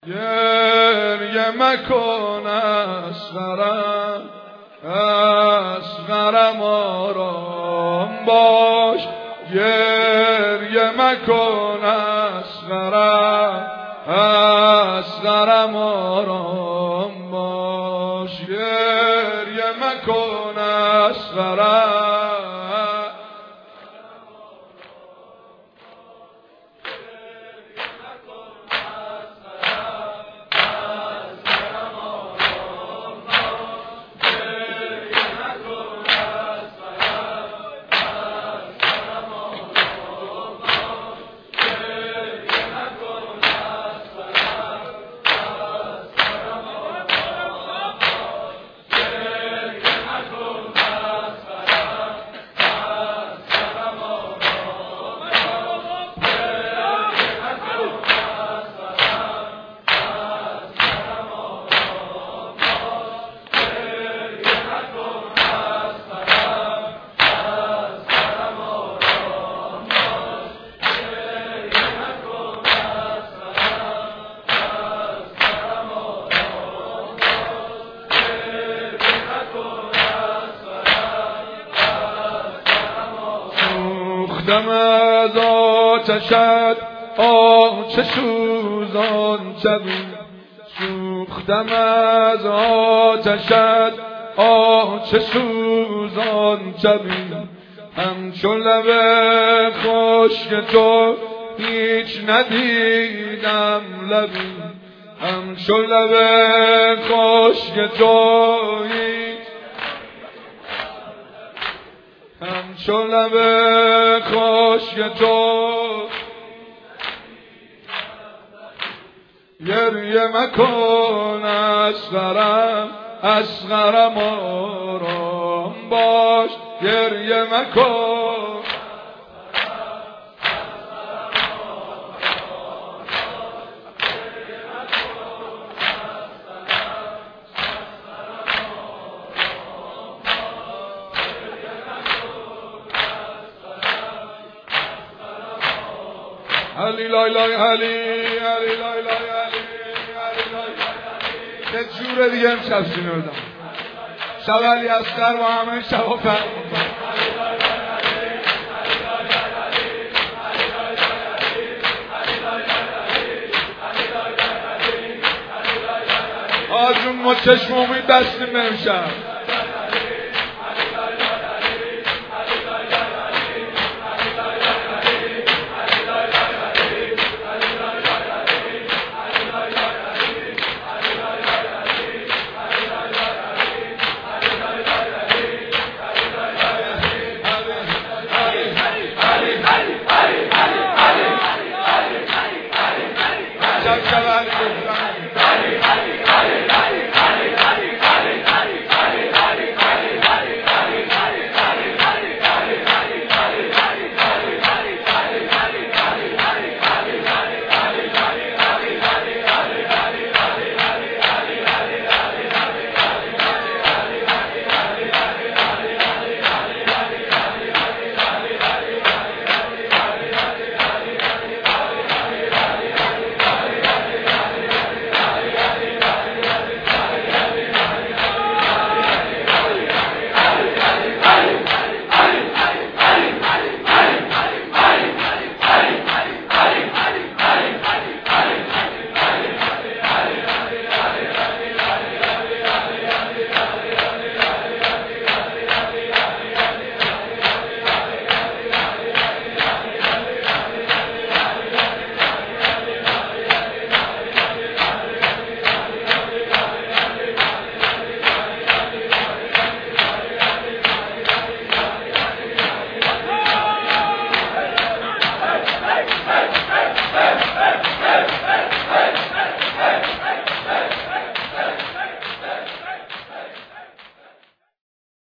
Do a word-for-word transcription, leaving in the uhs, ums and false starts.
گریه مکن اصغرم، اصغرم آرام باش. گریه مکن اصغرم، اصغرم آرام باش. گریه مکن اصغرم. سوختم از آتشت آتش سوزان شبی، سوختم از آتشت آتش سوزان شبی. همچون لب خشک تو هیچ ندیدم لبی، همچون لب خشک تو هیچ، همچون لب خشک تو. گریه مکن اصغرم، اصغرم آرام باش. گریه مکن. علی لای لای علی، علی لای لای علی، علی لای لای علی. یه جور دیگه امشب سینه بدم. شب علی اصغر با همه شبا فرق میکنه. آجون ما چشم امید دستیم به امشب. شب شب علی